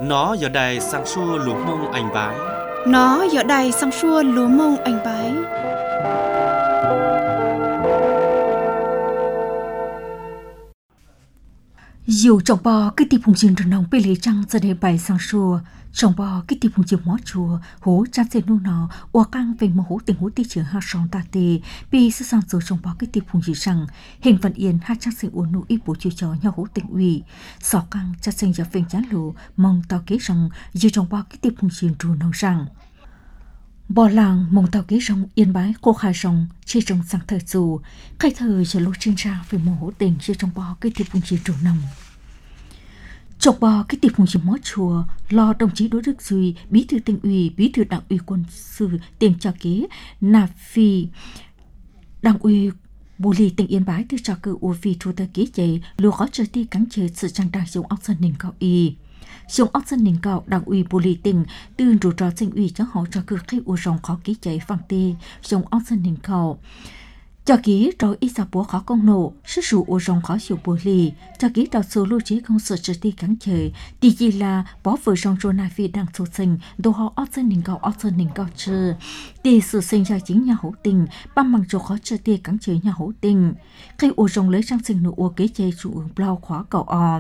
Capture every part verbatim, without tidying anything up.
Nó giờ đây sang xua lúa mông anh bái. Nó giờ đây sang xua lúa mông anh bái. Dù trồng bò cái tìm phùng trình nông bê lý trăng ra đây bài sang xua. Trồng bò cái tìm phùng trình mó chùa hố chăn xe nô nọ ua căng về mô hố tình hố tí trưởng hạ sòng ta tê bì sư sang dù trồng bò cái tìm phùng trình rằng hình văn yên hạ chăn xe ua nụ y bố chùa cho nhau hố tình ủy sọ căng chăn xe dọc phình chán lù mong tao kế rằng dù trồng bò cái tìm phùng trình trù nông rằng bò làng mong tao kế rằng yên bái cô khai rằng chia trồng sang thời dù khai thời cho lô chuyên ra về mô hố tình chia trồng bò cái tìm phùng trình trù nông. Chọc bò cái tiệp phùng chỉ mó chùa lo đồng chí Đỗ Đức Duy, bí thư tỉnh ủy, bí thư đảng ủy quân sự tiền trà kế nạp phi đảng ủy Bù Lì tỉnh Yên Bái từ trà cử u phi thu tờ kế chế lùa khó trở ti cắn chế sự trang đảng dùng ốc dân nền cao y dùng ốc dân nền cao đảng ủy Bù Lì tỉnh từ rủ trò tỉnh ủy cho họ trà cử khi u rồng khó kế chế phẳng tê dùng ốc dân nền cao cho ký rồi ít sa búa khó công nổ sức sụ ô rong khó chịu bùa lì cho ký đào số lưu trí công sở trực ti cắn trời thì chỉ là bó vừa rong rô na phi đang sụt sinh đồ họ ót dân nình cao ót dân nình cao trừ thì sự sinh ra chính nhà hữu tình băm bằng chỗ khó trực ti cắn trời nhà hữu tình khi ô rong lấy trang sinh nụ ô kế chơi trụ bao khóa cầu o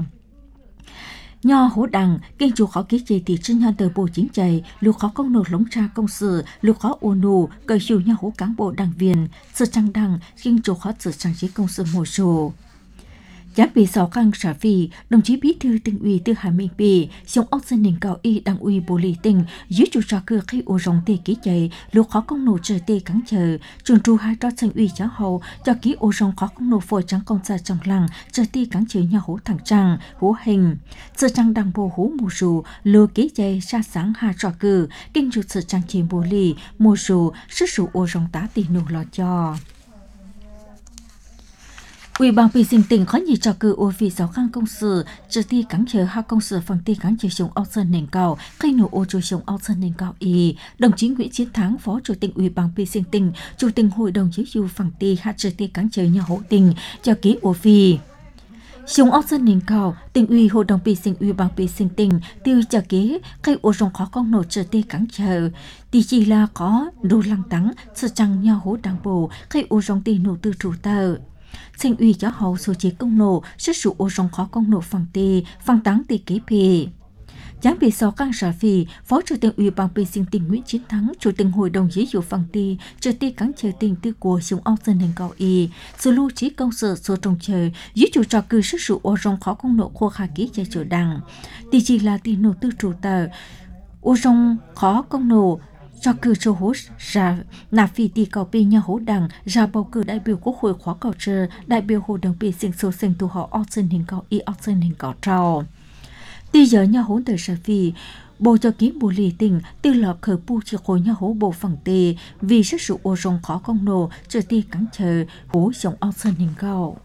nho hố đằng kinh chủ khó ký chế thì trên nhân tờ bộ chính chạy lục khó công nộp lống tra công sự lục khó ô nụ cởi chủ nho hố cán bộ đảng viên sự trang đằng kinh chủ khó sự trang trí công sự mùa sổ giám bị sáu căng trả vì đồng chí bí thư tỉnh ủy từ Hà Minh Bì sống ốc dân nền cao y đảng ủy Bồ Lì tỉnh dưới chủ trò cửa khi ô rồng tê ký chạy lục khó công nộp chờ tê cắn chờ trường tru hai trò tỉnh ủy cháu hậu cho ký ô rồng khó công nộp phổi trắng công gia trong làng chờ tê cắn chờ nhà hố thẳng trăng hố hình sự trang đằng bộ hố mùa rù lô ký chạy ra sáng hai trò cử kinh chủ sự trang trí Bồ Lì mùa rù sức sụ ô rồng tá tì nụ lò cho Ủy ban Phi sinh tỉnh có nhiều trò cử ô phi sáu khang công sự, trừ ti cắn chờ hai công sự phần ti cắn chờ sống ốc dân nền cao, cây nổ ô trôi sống ốc dân nền cao y. Đồng chí Nguyễn Chiến Thắng, Phó Chủ tịch Ủy ban Phi sinh tỉnh, Chủ tịch Hội đồng Chí du phần ti hạ trừ ti cắn chờ nhà hỗ tỉnh, cho ký ô phi. Sống ốc dân nền cao, tỉnh ủy Hội đồng Phi sinh Ủy ban Phi sinh tỉnh, tiêu cho ký, cây ô rong khó công nổ trừ ti cắn chờ. Thì chỉ là có đồ lăng tắng, sự chẳng nhà hỗ đảng bộ, cây ô rong ti nổ tư trụ tờ. Sinh ủy cho hậu số chế công nổ, sức sụ ô rong khó công nổ phẳng tê, phẳng tắng tê kế phê. Giám bị sáu căng trả phì, Phó Chủ tịch Ủy ban Phi sinh tỉnh Nguyễn Chiến Thắng, Chủ tịch Hội đồng Chí dụ phẳng tê, chờ tê cắn chờ tình tư của sống ốc dân nền cao y, sự lưu trí công sở số trồng chờ, dưới chủ trò cư sức sụ ô rong khó công nổ khô khả ký chạy chỗ đằng. Thì chỉ là tì nổ tư trụ tờ, ô rong khó công nổ, cho cử cho hố ra nạp phi tì cầu bì nhà hố đảng ra bầu cử đại biểu quốc hội khóa cầu trơ đại biểu hội đồng bì sinh số sinh tu họ ốc dân hình cầu y ốc dân hình cầu trao tì giờ nhà hố tờ sa phi bộ cho ký Bồ Lì tỉnh tư lọp khởi pu chỉ khối nhà hố bộ phẳng tê vì sức sụ ô rong khó công nổ chờ tì cắn chờ hố sống ốc dân hình cầu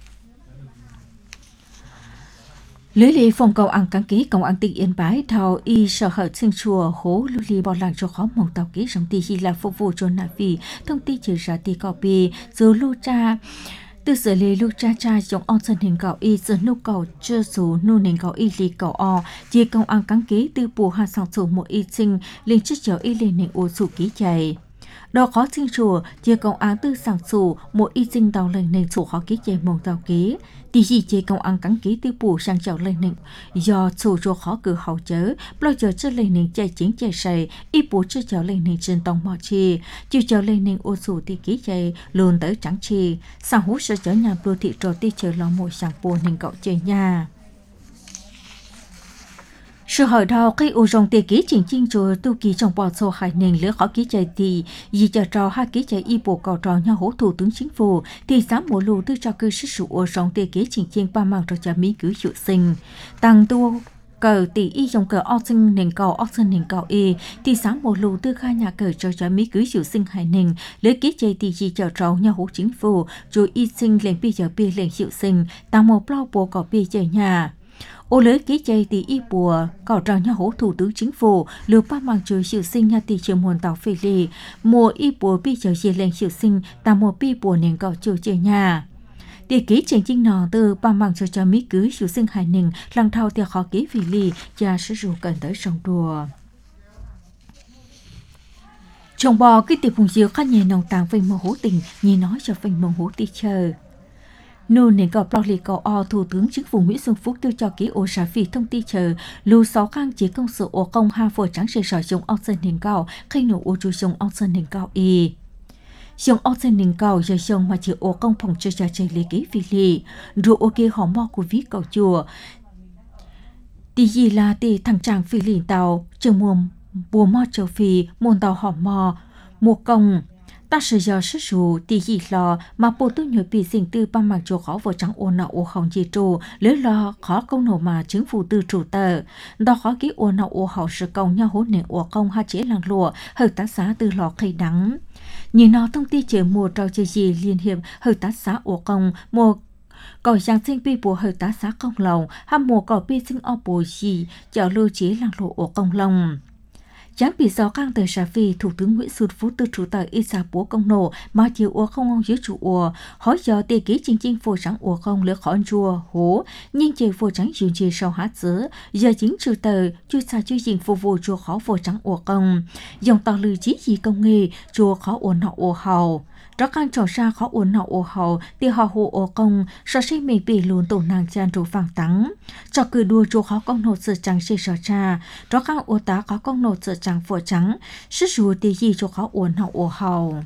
lưới lì phòng cầu ăn cắn ký công an tỉnh Yên Bái thao y sở hợp sinh chùa hố lưu lì bỏ làng cho khó mong tàu ký trong tì hi là phục vụ cho nạp vì thông tin chỉ ra tì copy bì dù lưu cha từ xử lý lưu cha cha trong on sân hình cầu y giờ nhu cầu chưa số nô nền cầu y lì cầu o chỉ công an cắn ký từ bù hà sòng số một y sinh lên chất chở y lên nền ô sụ ký chạy đó khó sinh chùa chia công án tư sản sủ một y sinh tàu lên nền sủ khó ký chạy mong tàu ký thì chỉ chia công án cắn ký tư bù sang chậu lên nền do sủ cho khó cử hậu chớ bao giờ chất lên nền chạy chính chạy sầy y bù chất chậu lên nền trên tông mò chi chiều chậu lên nền ô sủ thì ký chạy luôn tới trắng chi sang hú sơ chở nhà bưu thị trò ti chờ lo một sang bù nền cậu chơi nhà sự hỏi đào khi ô rong tê ký chỉnh chinh chùa tu kỳ trong bò sô hải nền lứa khó ký chạy thì vì chờ trò hai ký chạy y bộ cầu trò nhà hỗ thủ tướng chính phủ thì dám mùa lù tư cho cư sức sụ ô rong tê ký chỉnh chinh ba mang cho cha mỹ cứ hiệu sinh tăng tu cờ tỷ y dòng cờ ốc sinh nền cầu ốc sinh nền cầu y thì sáng mùa lù tư khai nhà cờ cho cha mỹ cứ hiệu sinh hải nền lứa ký chạy thì vì chờ trò nhà hỗ chính phủ rồi y sinh lên bây giờ bia lên hiệu sinh tăng một bao bộ cầu bia chơi nhà ô lưới ký chạy thì y bùa cỏ trào nhà hố thủ tướng chính phủ lưu ba mang trời chịu sinh nhà tỷ trường nguồn tàu phê lì mùa y bùa bi chờ dì lên chịu sinh ta mùa bi bùa nền cỏ chiều chơi nhà địa ký trên chính nọ từ ba mạng cho cho mỹ cứ chủ sinh hải nình lăng thao tiêu khó ký vì lì và sử dụng cần tới sông đùa. Chồng bò cái tiệp phùng diệu khá nhẹ nòng tàng phình mô hố tình như nói cho phình mô hố tí chờ. Nô nên gặp lo lì cầu o Thủ tướng Chính phủ Nguyễn Xuân Phúc tiêu cho ký ô xá phi thông tin chờ lưu sáu khang chế công sự ô công ha phổ trắng sẽ sỏi dùng ông sơn hình cao khi nổ ô chú dùng ông sơn hình cao y. Dùng ông sơn hình cao giờ dùng mà chỉ ô công phòng chơi trò chơi lý ký phi lì rồi ô kê họ mò của ví cầu chùa. Tí gì là tí thằng chàng phi lì tàu trường muồm bùa mò châu phi môn tàu họ mò mùa công. Ta sử dụng sử dụng tí gì lo mà bộ tôi nhớ bị sinh tư ba mạng chỗ khó vô trắng ô nạo ô hồng gì trù lấy lo khó công nổ mà chính phủ tư chủ tờ. Đó khó ký ô nạo ô hậu sự công nhau hốt nền ô công ha chế làng lụa hợp tác xã tư lọ khay đắng. Nhìn nó thông tin chờ mùa trò chơi gì liên hiệp hợp tác xã ô công mùa còi giang sinh bi bộ hợp tác xã công lồng ham mùa cò bi sinh o bồ gì chợ lưu chế làng lụa ô công lồng. Chẳng bị gió căng tới Sà Phi, Thủ tướng Nguyễn Xuân Phúc từ chủ tờ ít xa bố công nổ mà chiều ua không ông dưới chủ ua. Hỏi giờ tê ký chính chính phổ trắng ua không lỡ khỏi chùa, hố. Nhưng chê phổ trắng dường chê sau hát dứ. Giờ chính chủ tờ, chú xa chú dình phục vụ chùa khó phổ trắng ua công. Dòng tàu lưu chí gì công nghề, chùa khó ua nọ ua hầu. Đó căn trò xa khó ua nọ ua hầu, thì họ hù ua công, so xây mình bị lùn tổ nàng chan rủ vàng tắng. Cho cử đua chùa khó công nộ sự trắng xê sò cha. Đó căn ua tá khó công nộ sự trắng phổ trắng, sức rùa tí gì cho khó ổn hậu ổ hầu.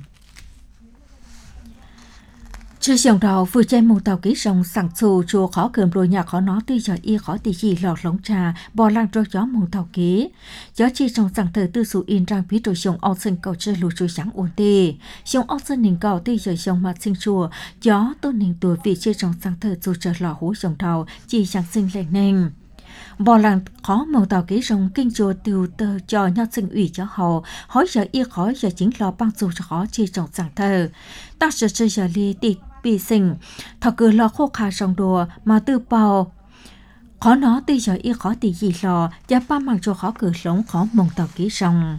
Chưa dòng đầu vừa chạy một tàu ký rồng sẵn xù chùa khó cơm rồi nhà khó nó tuy giờ y khó tí gì lọt lống trà, bò lăng cho gió một tàu ký. Gió chi trong sẵn thờ tư sụ in ràng phí rồi dòng áo sân cầu chơi lù chui sáng ổn tê. Dòng áo sân nền cầu tuy giờ dòng mặt sinh chùa, gió tôn nền tuổi vị chi trong sẵn thờ dù chờ lọ hú dòng đầu, chi sáng sinh lên nền. Bò làng khó màu tàu ký rồng kinh chùa tiêu tờ cho nhau sinh ủy cho họ, hỏi giờ y khó giờ chính lo băng dù cho khó chi trong sẵn thờ. Ta sẽ chơi giờ li tịch bị sinh, thọ cứ lo khô khá rong đùa mà tư bào. Khó nó tuy giờ y khó tỷ gì lo, và ba mạng cho khó cử sống khó mong tàu ký rồng.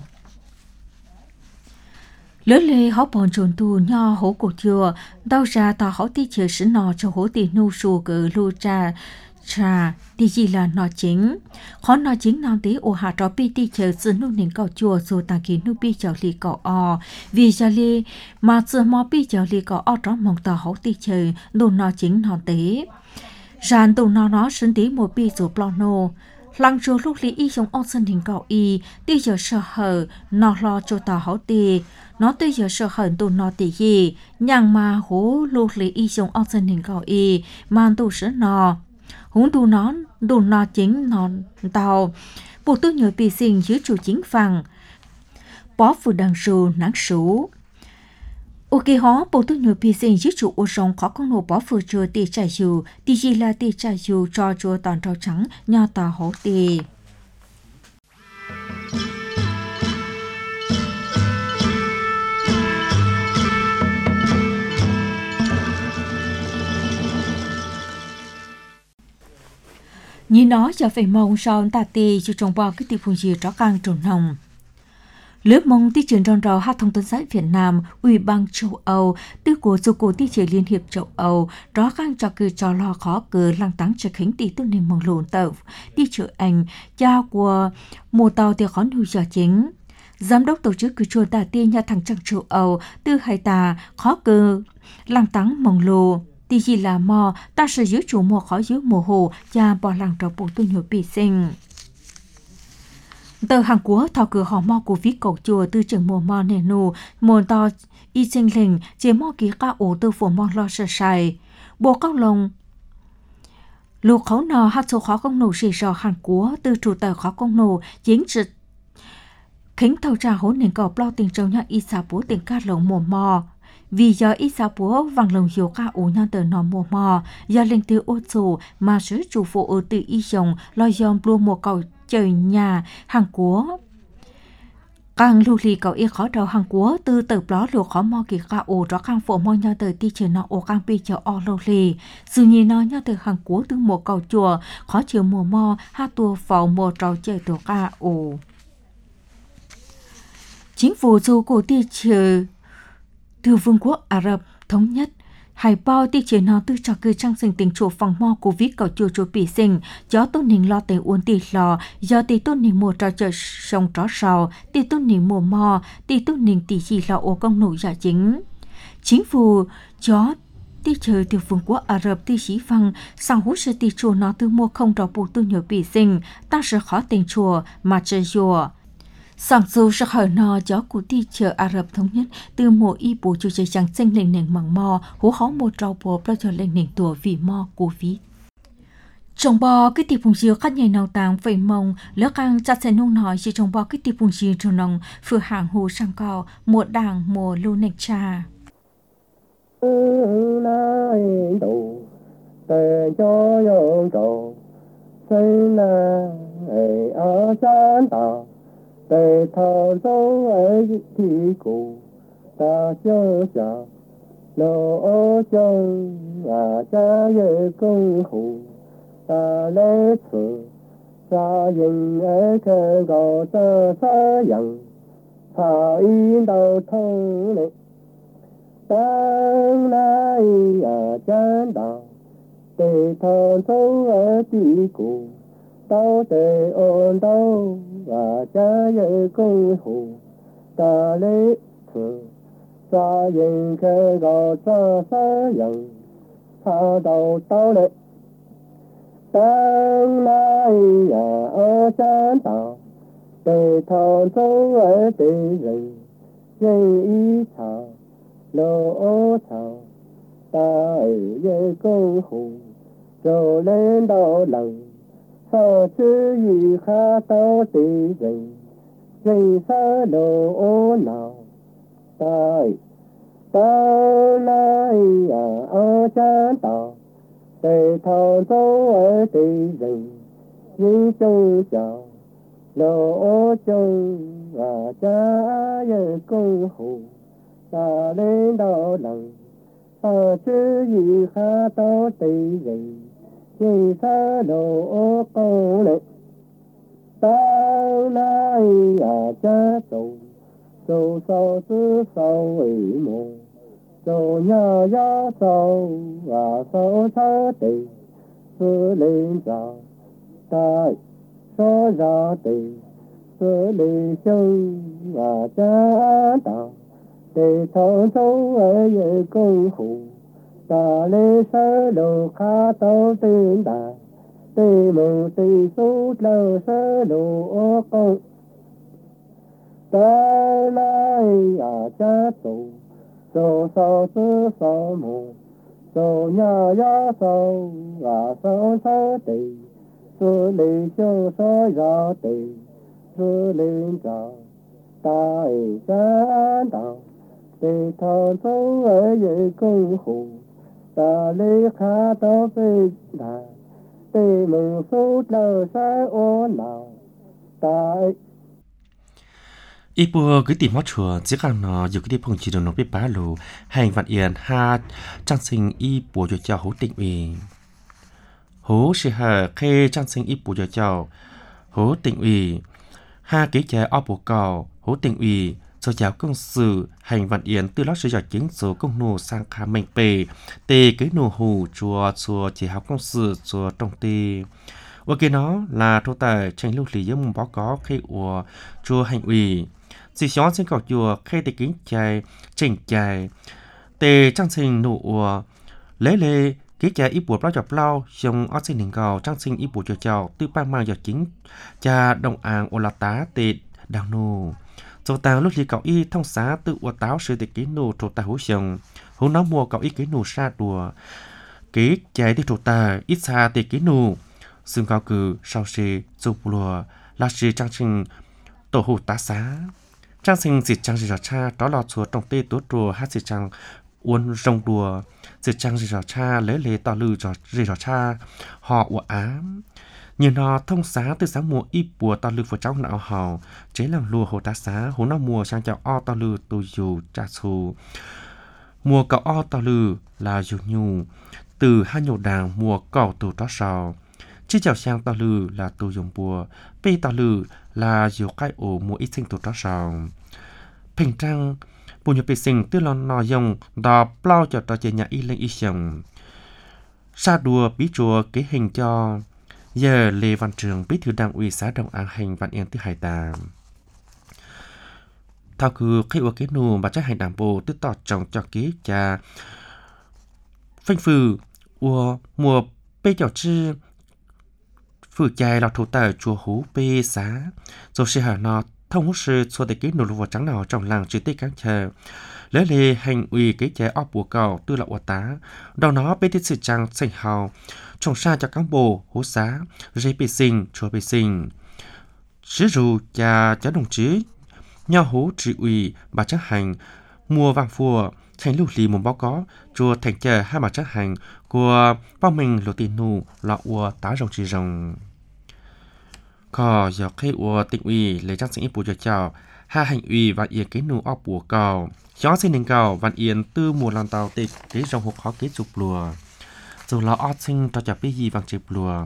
Lỡ lê họ bọn trồn tù nho hổ cổ chùa, đau ra tàu họ tí chờ sử nọ cho hổ tỷ nô xù cử lưu trà, trà, tí gì là nó chính. Khó nó chính nào tí ổ hạ trò bi tí chờ sự nụ nền cầu chùa dù tàng ký nụ bi chờ lì cầu o. Vì giờ lì mà sự mò bi chờ lì cầu o trò mong tàu hổ tí chờ nụ nó chính nó tí. Ràn tù nó nó sinh tí một bi dù plò nô. Lăng chùa lúc lý y giống ôn sân hình cầu y, tí giờ sợ hở, nó lo cho tàu hổ tí. Nó tí giờ sợ hở tù nó tí gì, nhàng mà hú lúc lý y giống ôn sân hình cầu y, mà tù sửa nó. Húng đu nó, đu nó chính nó tàu. Bộ tôi nhớ bị sinh dưới chủ chính phẳng. Bó phụ đằng sù nắng sủ. Ok hó, bộ tôi nhớ bị sinh dưới chủ ô rồng khó con nổ bó phụ chùa tì trải dù. Tì gì là tì trải dù cho chùa toàn rau trắng, nho tà hổ tì. Như nói cho phải mong sao ta tì cho trồng bò cái tiệp phùng gì rõ càng trồn nồng. Lớp mong tí trường rong rò hát thông tấn xã Việt Nam, Ủy ban châu Âu, tư của dù cổ tí trường Liên hiệp châu Âu, rõ càng cho cử cho lo khó cử lăng tăng cho khánh tí tôn nền mong lộn tàu, tí trường Anh, cha của mùa tàu thì khó nuôi giờ chính. Giám đốc tổ chức cử chùa Tà Tiên nhà thằng trăng châu Âu, tư hai tà, khó cử lăng tăng mong lộn. Tí gì là mò, ta sẽ giữ chủ mùa khó giữ mùa hồ, và bỏ lăng trò bộ tôi nhớ bị sinh. Tờ Hàn Quốc thảo cử họ mò của phí cầu chùa từ trường mùa mò nền nụ, mùa to y sinh lình, chế mò ký ca ổ từ phổ mò lo sơ sài. Bộ cao lồng lù khấu nò hát số khó công nổ xì rò Hàn Quốc từ chủ tờ khó công nổ, chính trực khánh thầu trà hốn nền cầu lo tình trông nhà y xà bố tình ca lồng mùa mò. Vì giờ ít sao bố vàng lồng hiểu ca ủ nhau tờ nọ mùa mò, do lên từ ô chủ mà sứ chủ phụ ở từ y dòng lo dòng blue mùa cầu trời nhà Hàn Quốc. Càng lưu lì cầu y khó đầu Hàn Quốc từ tờ bló lưu khó mò kỳ ca ủ rõ càng phụ mò nhau tờ ti trời nọ ổ càng bi chờ o lưu lì. Dù nhìn nó nhau tờ Hàn Quốc từ mùa cầu chùa khó chiều mùa mò ha tua phàu mùa trò chơi tổ ca ủ. Chính phủ dù của ti trời từ Vương quốc Ả Rập Thống Nhất Hải bao ti chế nó tư cho cơ trang sinh tình chủ phòng mò Covid cầu chùa chùa bị sinh, gió tôn nình lo tề uốn tì lò, do tì tôn nình mùa trò chợ sông tró sào, tì tôn nình mùa mò, tì tôn nình tì gì lò ô công nụ giả chính. Chính phủ gió ti chơi từ vùng quốc Ả Rập ti sĩ phăng, sau hút sự ti chùa nó tư mua không trò bù tư nhiều bị sinh, ta sẽ khó tình chùa mà chơi chùa. Sáng dù sẽ hỏi nó gió của ti chờ Ả Rập thống nhất từ mùa y bố chủ chơi chẳng sinh lên nền mbằng mò, hú khó một trò bố bao giờ lên nền tùa vì mò Covid. Trong bò cái tiệp phùng chiếu khát nhảy nào tàng phẩy mông, lỡ càng chặt xe nông nói chỉ trong bò cái tiệp phùng chiếu trò nông, phở hàng hồ sang cao, mùa đảng mùa lưu nạch trà. Tề thọ dấu ấy thì cụ ta cho cha lô chân à cha ye công hủ ta lễ sự cha yên ấy cơ gò ta sa yang ta yên đầu thông lệ tăng lai à chân đạo tề thọ dấu ấy thì cụ tao tề ôn tao và cha ye công hủ ta lễ sự cha yên cơ gò ta sa yang ta đầu tao lệ tăng lai à ở chân đạo tề thọ dấu ở tề rừng dây ý chào lô chào ta ye công hủ rồi lên đầu lần sao chứ gì khá tao tì rình rình xa đồ ô nào tại tao lai à ở chân tao tề thọ dấu ở tì rình nhưng chung chào lô chung và cha ye công hủ ta lên đó lần sao chứ gì khá tao tì rình vì xa đồ ô công lệ tao lai à cha tổ tổ sau sư sau ủy mô tổ nhà gia sau và sau cha tì sư lên chào tại số ra tì sư lên chân và cha tạo tì thọ dấu ở ye công hủ ta lê sơ đồ khá tao tên đà tê mù tì sút lơ sơ đồ ô công ta lai à cha tổ tổ sao sư sao mù tổ nhà gia sao à sao sơ tì sư lì sơ sơ ra tì sư lên chào ta ế cha đạo tì thọ dấu ở ye công hủ ta lê khá tao phê đà tê mừng sốt lơ xa ô nào ta ít bữa cái tìm mót chùa chỉ cần nó dù cái đi phong chỉ được nó biết bá lù hành vạn yên ha trang sinh ít bữa cho cháu hỗ tịnh ủy hỗ sẽ hà khê trang sinh ít bữa cho cháu hỗ tịnh ủy ha kế chế ở bộ cầu hỗ tịnh ủy cho cháu công sự hành vạn yên từ lót sử dụng chính số công nô sang khá mạnh bề tê cái nô hù chùa chùa chỉ học công sự chùa trong tê và cái nó là thô tài tranh lưu lý giống báo có khi của chùa hành ủy chỉ xóa trên cầu chùa khi tê kính chạy chỉnh chạy tê trang sinh nụ lấy lê cái chạy ít buộc bao chọc lao trong ở trên đỉnh cầu trang sinh ít buộc cho cháu từ ba mang giờ chính cha đồng áng ô la tá tê đào nô châu tàng lúc gì cậu y thông xá tự ua táo sự tịch ký nô trổ ta hú xong hú nó mua cậu y ký nô xa đùa ký chạy đi trổ ta ít xa tịch ký nô xương cao cử sau xì dù bùa là xì trang trình tổ hù tá xá trang sinh dịch trang dịch cha đó là chùa trong tê tốt đùa hát dịch trang uốn rong đùa dịch trang dịch cha lấy lê tỏ lư cho dịch cha họ ua ám như nó thông xá từ sáng mùa ít bùa to lư của cháu não hào chế làm lùa hồ tá xá hồ nó mùa sang chào o to lư tu dù trà xù mùa cậu o to lư là dù nhu từ hai nhổ đàng mùa cậu từ đó sào chứ chào sang to lư là tu dùng bùa pe to lư là dù cái ổ mùa ít sinh từ đó sào bình trăng bùn nhục bị sinh tư lo nò dùng đò plau cho tòa chế nhà y lên y sòng sa đùa bí chùa kế hình cho giờ Lê Văn Trường bí thư đảng ủy xã Đông An Hành Văn Yên thứ hai tàm thao cứ khi ở kế nù mà chắc hành đảng bộ tức tọt trồng cho kế cha phanh phừ ua mùa bê chảo chư phừ chài là thủ tờ chùa hú bê xá rồi sẽ hở nọ thông hú sư xua để kế nù lụa trắng nào trong làng chữ tích các chờ lấy lê hành ủy kế chế ọc bùa cầu tư là ua tá đầu nó bê thiết sự trang sành hào trồng xa cho cán bộ hú xá dây bê sinh chùa bê sinh sứ rù cha cháu đồng chí nhau hú trị ủy bà chắc hành mua vàng phùa thành lưu lì một báo có chùa thành chờ hai bà chắc hành của bao mình lộ tiền nụ lọ ua tá rồng chỉ rồng có giờ khi ua tỉnh ủy lấy trang sinh bùa cho chào hai hành ủy và yên cái nụ ọc bùa cầu chó xin đình cầu và yên tư mùa làm tàu tịch cái rồng hộp khó cái chụp lùa dù lọ ọt sinh cho chả biết gì vàng chụp lùa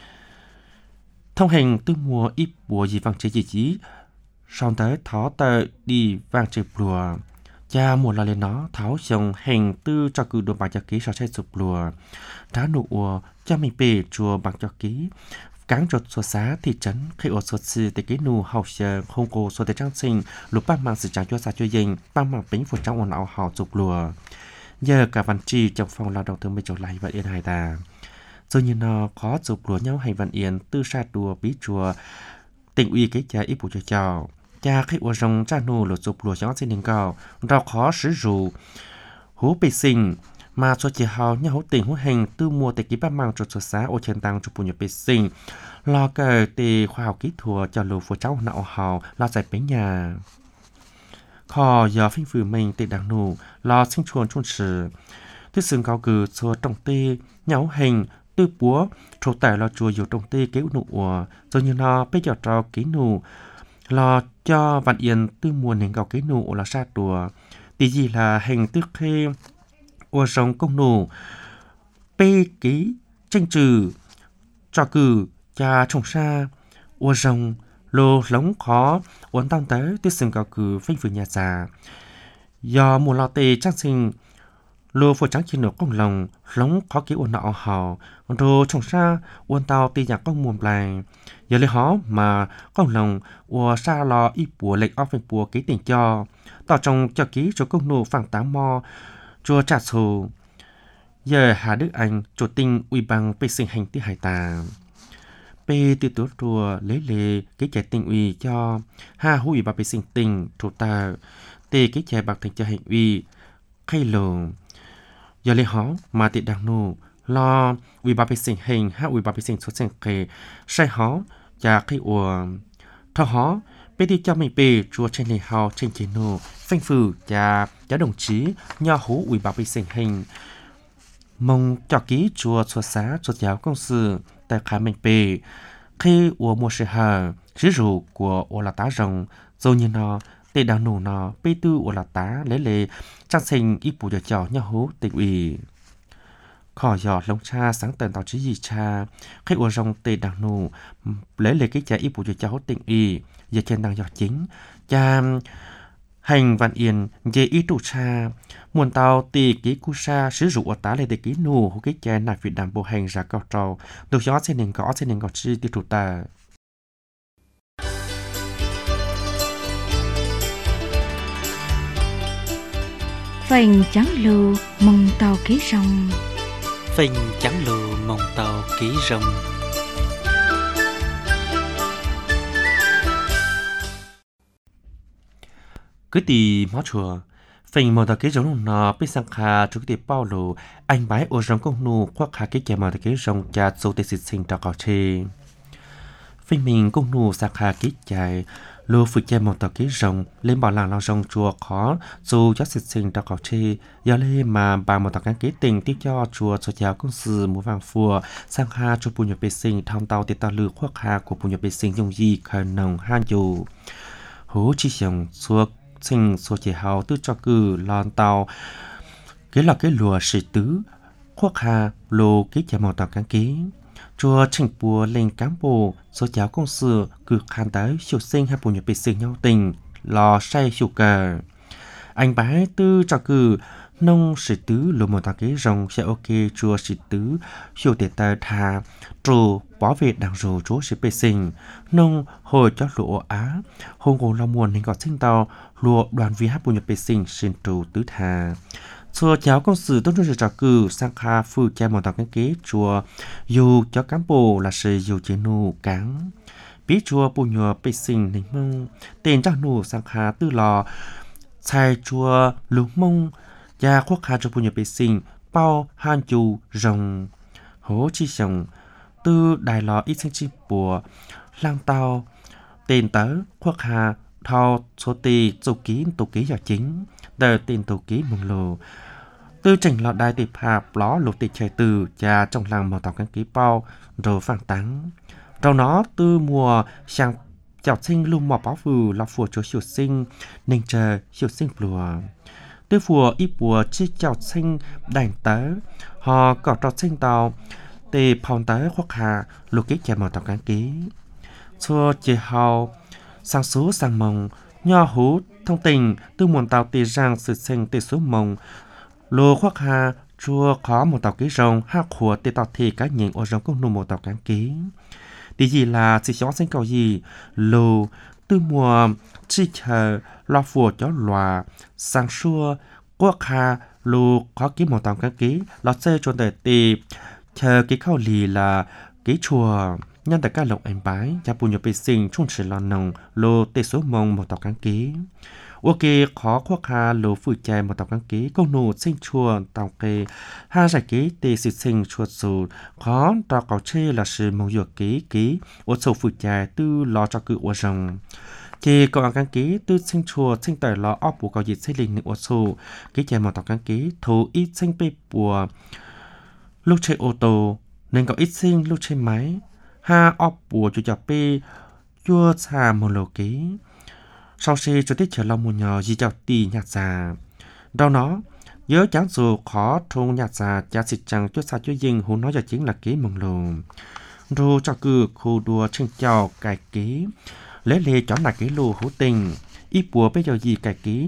thông hành tư mùa ít bùa gì vàng chế gì chí xong tới thó tờ đi vàng chụp lùa cha mùa là lên nó tháo chồng hành tư cho cử đồ bạc cho ký so xe chụp lùa đá nụ ùa cho mình bề chùa bằng cho ký cáng trột số xá thị trấn khi ở số sư tại cái nụ học giờ không cô số tại trang sinh lúc ba mạng sự trang cho xa cho dành ba mạng bính phụ trong ồn ảo họ chụp lùa giờ cả văn trì trong phòng lao động thương mới chỗ lại và yên hài ta rồi như nó có chụp lùa nhau hành văn yên tư sa đùa bí chùa tỉnh uy cái cha ít bù cho chào cha khi ở trong cha nô lột chụp lùa cho xin đình cao rau khó sử dụng hú bị sinh mà cho chị hào nhau hú tình hú hành tư mua tại ký ba mang cho số xã ô trên tăng chụp bù nhập bị sinh lo cờ tì khoa học kỹ thuật cho lù phụ cháu nạo hào lo giải bế nhà kho giờ phim phử mình tì đảng nụ lo sinh chuồn chuồn sử tư xương cao cử cho trọng tì nhau hành tư búa trâu tải lo chùa dù trọng tì kéo nụ rồi như nó bây giờ trao ký nụ lo cho vạn yên tư mùa nền gạo kế nụ là sa đùa tí gì là hành tư khê ô sống công nụ bê ký tranh trừ cho cử cha trồng sa ô rồng lô lống khó uốn tăng tới tư sừng gạo cử phanh phử nhà già do mùa lò tê trang sinh lô phổ trắng trên nửa công lòng lống khó ký uốn nọ hào đồ trồng sa uốn tàu tê nhạc công mùa lại giờ lấy hó mà công lòng ua sa lò y bùa lệch off về bùa ký tiền cho tỏ trong cho ký cho công nụ phẳng tám mò chùa trả sổ giờ Hà Đức Anh chủ tinh uy bằng bê sinh hành tí hải tà bê tiêu tố rùa lấy lệ cái trẻ tình uy cho ha hủy bà bê sinh tình chủ tà tê cái trẻ bạc thành cho hành uy khay lồ giờ lấy hó mà tiện đảng nụ lo uy bà bê sinh hành ha uy bà bê sinh xuất sinh kề sai hó và cái ủa thọ hó bê đi cho mình bê chùa trên lề hào trên chế nô phanh phử và giá đồng chí nho hú ủy bảo bê sinh hình mong cho ký chùa chùa xá chùa giáo công sự tại khá mình bê khi ủa mua sự hờ sử dụng của ủa là tá rồng rồi như nó tê đào nổ nó bê tư ủa là tá lấy lệ trang sinh ít bù cho chó nho hú tỉnh ủy khỏi giọt lông cha sáng tận tàu chí gì cha khách uống rong tê đằng nụ lấy lấy cái trái ít bù cho cháu tỉnh y giờ trên đằng giọt chính cha hành văn yên về ý tụ cha muôn tàu tì ký cu sa sử dụng ở tá lấy để ký nụ hú cái trái nạp việt nam bộ hành ra cao trâu được gió trên nền có trên nền có chi tiêu tụ ta phành trắng lù mong tàu ký rong phình trắng lù mong tàu ký rồng cứ tì máu chùa phình mong tàu ký rồng nó biết sang khá trước tì bao lù anh bái ô rồng công nụ khoác khá cái chè mong tàu ký rồng cha dâu tê xịt sinh trao cao chê phình mình công nụ sang khá ký chè lô phụ chè mong tàu ký rồng lên bảo làng lao rồng chùa khó dù cho xịt sinh trao cao chê giờ lên mà bà một tàu cán ký tình tiếp cho chùa cho giáo công sự múa vàng phùa sang ha cho bùn nhập bê sinh thong tàu tiết tàu lư khoác hà của bùn nhập bê sinh dùng gì khởi nồng han dù hú chi dòng suốt sinh số chế hào tư cho cử lòn tàu cái là cái lùa sĩ tứ khoác hà lô ký chè mong tàu cán ký chùa trình bùa lên cán bộ số giáo công sự cử khán tới siêu sinh hay bùn nhập bê sinh nhau tình lò say siêu cờ anh bái tư cho cử nông sĩ tứ lùa một tàu kế rồng sẽ ok chùa sĩ tứ hiệu tiệt tờ thà trù bảo vệ đảng rù chúa sĩ bê sinh nông hồi cho lụa á hôn gồm lo muôn nên gọt sinh tàu lụa đoàn vi hát bùn nhập bê sinh xin trù tứ thà chùa cháu công sự tốt cho trò cử sang kha phu cha một tàu kế chùa dù cho cán bộ là sự dù chế nụ cán bí chùa bùn nhập bê sinh nên mông tên chắc nụ sang kha tư lò sai chùa lũ mông gia khoác hà cho bùn nhập bê sinh bao han chù rồng hố chi sòng tư đài lò ít sinh chi bùa lang tao tên tớ khoác hà thao số tì tổ ký tổ ký giờ chính tờ tên tổ ký mông lồ tư trình lọ đài tiệp hạp ló lục tịch trời từ cha trong làng màu tàu cán ký bao rồi phản táng rồi nó tư mùa sang chào sinh lùm mỏ báo phù lọ phùa chỗ siêu sinh nên chờ siêu sinh phùa tư phùa ít bùa chi chào sinh đành tớ họ có trò sinh tàu tề phong tớ khoác hà lục ký cha màu tàu cán ký xua chỉ hào sang số sang mông nho hú thông tình tư muôn tàu tề ràng sự sinh tề số mông lô khoác hà chua khó một tàu ký rồng hát khủa tề tàu thì cá nhìn ô rồng công nụ một tàu cán ký tí gì là chỉ chó sinh cầu gì lô tư mùa chi chờ lo phùa cho lòa sang xua quốc hà lô khó ký một tàu cán ký lọt xe cho đời tề chờ cái khâu lì là cái chùa nhân tại các lộc anh bái cha bùn nhập bê sinh chung sử lò nồng lô tê số mông một tàu cán ký ok khó khoác hà lô phụ chè một tàu cán ký công nụ sinh chùa tàu kê hai giải ký tê sự sinh chùa dù khó tàu cầu chê là sự mong dược ký ký ô sổ phụ chè tư lo cho cự ô rồng chê cầu ăn cán ký tư sinh chùa sinh tờ lo ốc bù cầu dịch xây linh nữ ô sổ ký chè một tàu cán ký thú ít sinh bê bùa lúc chơi ô tô nên có ít sinh lúc chơi máy ha ốc bùa cho chọc bê chua xà một lô ký sau khi cho tiết trở lòng một nhỏ gì chọc tì nhạt già đâu nó nhớ chẳng dù khó thôn nhạt già cha xịt chẳng chút xa chút dinh hú nói cho chính là ký mong lồ rô cho cư khu đùa chân chào cài ký lấy lê chó là ký lù hú tình ít bùa bây giờ gì cài ký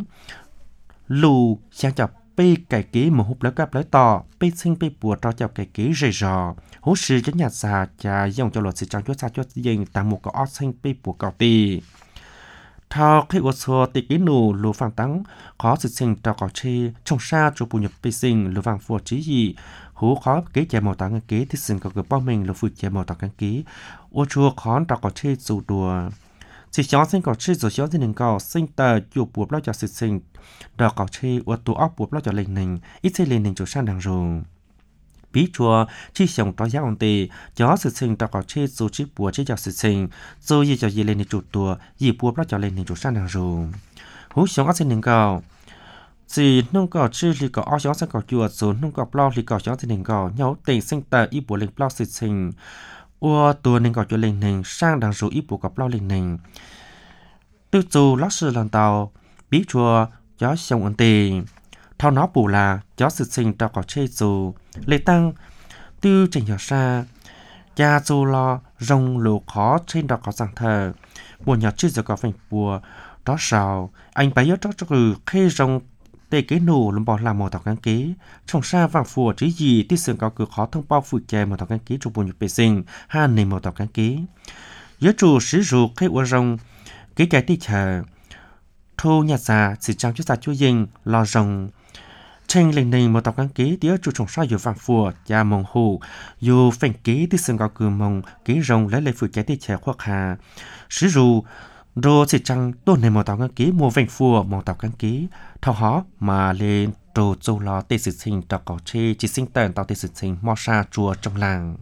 lù sang chọc bê cài ký một hút lấy cáp lấy to bê sinh bê bùa cho chọc cài ký rời rò hú sư cho nhạt già cha dòng cho luật xịt chẳng chút xa chút dinh tặng một cái ót sinh bê bùa cầu tì thao khi ô xô tì ký nụ lù phang tắng khó sự sinh trao cỏ chê trong xa cho bù nhập bê sinh lù vàng phùa trí gì hú khó kế chè màu tắng kế thì sinh có cửa bao mình lù phụ chè màu tắng ký ô chua khó trao cỏ chê dù đùa chỉ chó sinh cỏ chê dù chó thì nền cỏ sinh tờ chụp buộc lo cho sự sinh đào cỏ chê ô tù ốc buộc lo cho lệnh nền ít xây lên nền chỗ sang đằng rù bí chùa chi sống to giá ông tề chó sự sinh tao có chế số chiếc bùa chế cho sự sinh rồi gì cho gì lên để chủ tua gì bùa bắt cho lên để chủ sang hàng rồi hú sống ở trên nền cao chỉ nông cỏ chi li cỏ ở chó sang cỏ chùa số nông cỏ plau li cỏ chó trên nền cao nhau tình sinh tờ ít bùa lên plau sự sinh ua tua nền cỏ cho lên nền sang đằng rồi ít bùa cỏ plau lên nền từ dù lót sự lần tàu bí chùa chó sống ông tề thao nó bù là chó sự sinh tao có chế dù lệ tăng tư trình nhỏ xa cha dù lo rồng lù khó trên đó có rằng thờ buồn nhỏ chưa giờ có phành bùa đó sao anh bấy nhớ đó cho cử khi rồng tê kế nụ lùm bỏ làm một tàu cán kế trong xa vàng phùa trí gì tí sườn cao cử khó thông bao phụ chè một tàu cán kế trong buồn nhập bề sinh hai nền một tàu cán kế nhớ chủ sử dụng khi ua rồng kế trái tí chờ thu nhà già chỉ trang chút già chú dinh lo rồng trên lệnh này một tàu cán ký tía chủ trồng sao dù vàng phùa cha mông hù dù phèn ký tí sừng cao cừ mông ký rồng lấy lấy phụ trái tí trẻ khoác hà sử dụng đồ chỉ trăng tôn này một tàu cán ký mua vàng phùa một tàu cán ký thao hó mà lên đồ châu lo tê sự sinh tàu cỏ chê chỉ sinh tần tàu tê sự sinh mò sa chùa trong làng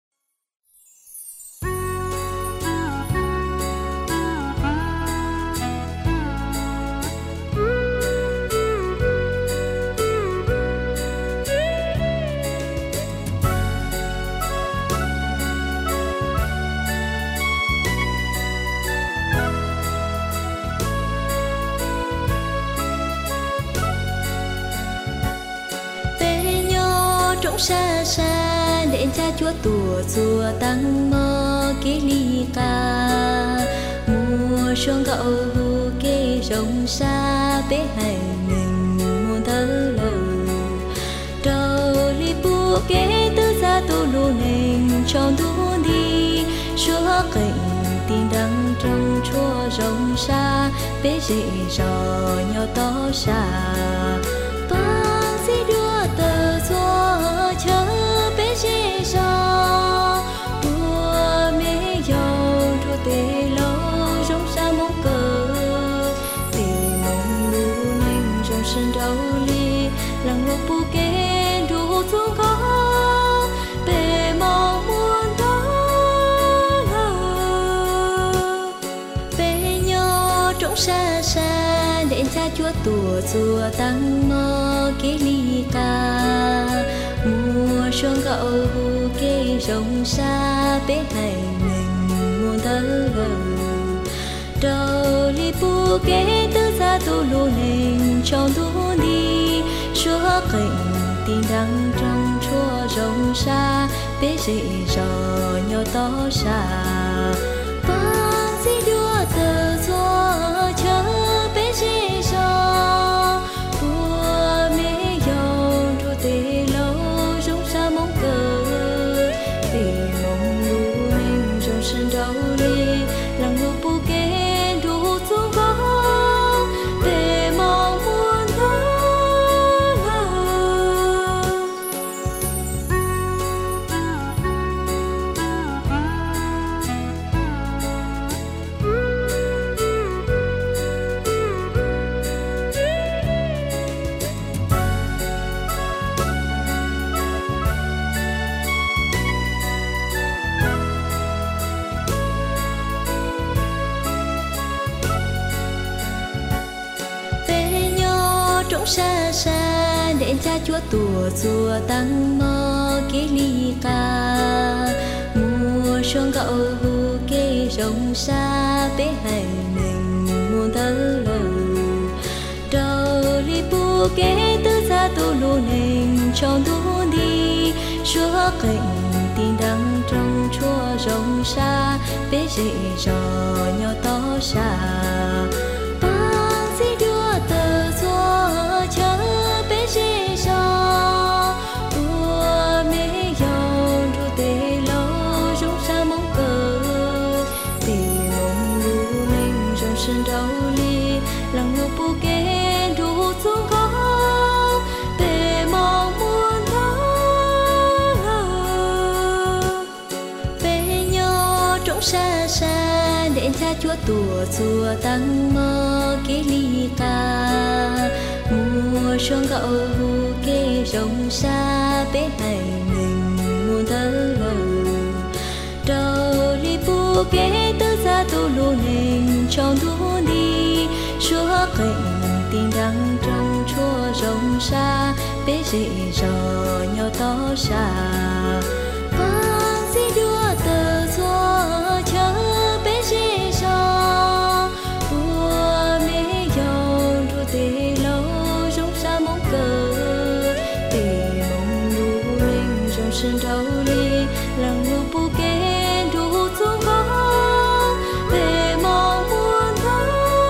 xa xa để cha chúa tùa chùa tăng mơ kế ly ca mùa xuân gậu kê rồng xa bé hành tơ lờ đầu li bu kế tư gia tu lu nền trong tu đi chúa cảnh tin đắng trong chúa rộng xa bé dễ dò nhau to xa bác sĩ đưa tờ gió chớ bé dễ dò đua mê dầu đua tê lâu rộng xa mong cờ tê mong lu nành trong sân đầu ly lặng ngục bu kế đủ xuống có bề mong muốn đó bề nhỏ trong xa xa để cha chúa tùa chùa tăng mơ kế ly ca mùa xuân gạo hu kế rộng xa bế hay mình muôn tơ lờ đầu li bu kế tư gia tu lu nền trong tu đi chúa cảnh tin đắng trong chúa rộng xa bế dễ dò nhau to xa bác sĩ đua tờ gió chớ bế dễ dò đua mê dầu đua tê lâu rộng xa mong cờ vì mong lu nền trong sân đầu ly lặng ngục bu kế đủ xuống có để mong muốn đó trong xa xa để cha chúa tùa chùa tăng mơ kế ly ca mùa xuân gạo hu kế rộng xa bế hay mình muôn tơ lờ đầu li bu kế tư gia tu lu nền trong tu đi chúa cảnh tin đắng trong chúa rộng xa bế dễ dò nhau to xa bác sĩ đưa tờ gió chớ bé dễ dò đua mê dầu đua tê lâu rộng xa mong cờ tê mong lu nành trong sân đầu ly lặng ngục bu kế đủ xuống có tê mong muốn đó bé nhỏ trong xa xa để cha chúa tùa chùa tăng mơ kế ly ca mùa xuân gạo hu kế rộng xa bế hay mình muôn tơ lờ đầu li bu kế tư gia tu lu nền trong tu đi chúa cảnh tin đắng trong chúa rộng xa bế dễ dò nhau to xa bác sĩ đua tờ gió chớ bế dễ dò đua mê dầu đua tê lâu rộng xa mong cờ tê mong lu nành trong sân đầu ly lặng ngục bu kế đủ xuống có bề mong muốn đó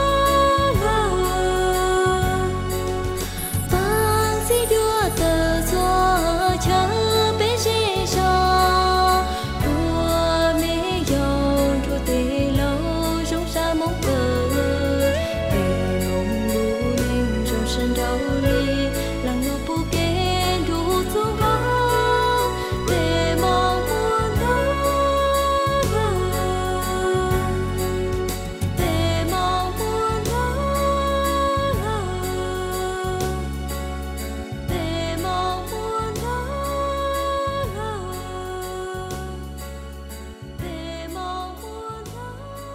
bác sĩ đua tờ gió chớ bế dễ dò đua mê dầu đua tê lâu rộng xa mong cờ tê mong lu nành trong sân đầu ly lặng ngục bu kế đủ xuống có tê mong muốn đó tê mong muốn đó tê mong muốn đó tê mong muốn đó.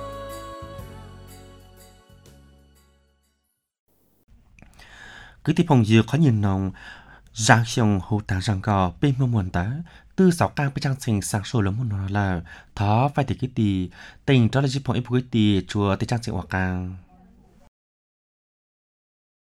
cứ tiếp phong dừa có nhìn nòng giang xiong hồ tàng răng gò bên mưa muôn tá tư sáu cang bên trang sinh sáng sôi lắm một là thó phải thì cái tì tình đó là chỉ phong ít cái tì chùa tới trang sinh hòa cang